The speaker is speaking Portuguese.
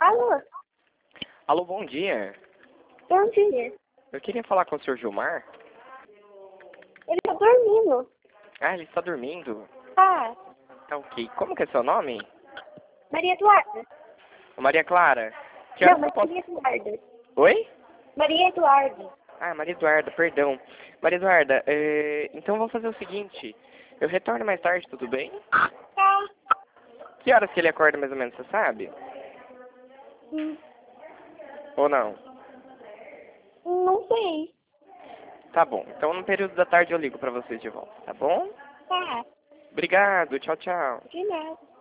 Alô? Alô, bom dia. Bom dia. Eu queria falar com o senhor Gilmar. Ele tá dormindo. Ah, ele está dormindo. Ah, Tá ok. Como que é seu nome? Maria Eduarda. Maria Clara. Que Não, horas que eu posso... Maria Eduarda. Oi? Maria Eduarda. Ah, Maria Eduarda, perdão. Maria Eduarda, então vou fazer o seguinte. Eu retorno mais tarde, tudo bem? Tá. Que horas que ele acorda mais ou menos, você sabe? Hum, Ou não? Não sei. Tá bom. Então no período da tarde eu ligo pra vocês de volta, tá bom? Tá. Obrigado, tchau, tchau. De nada.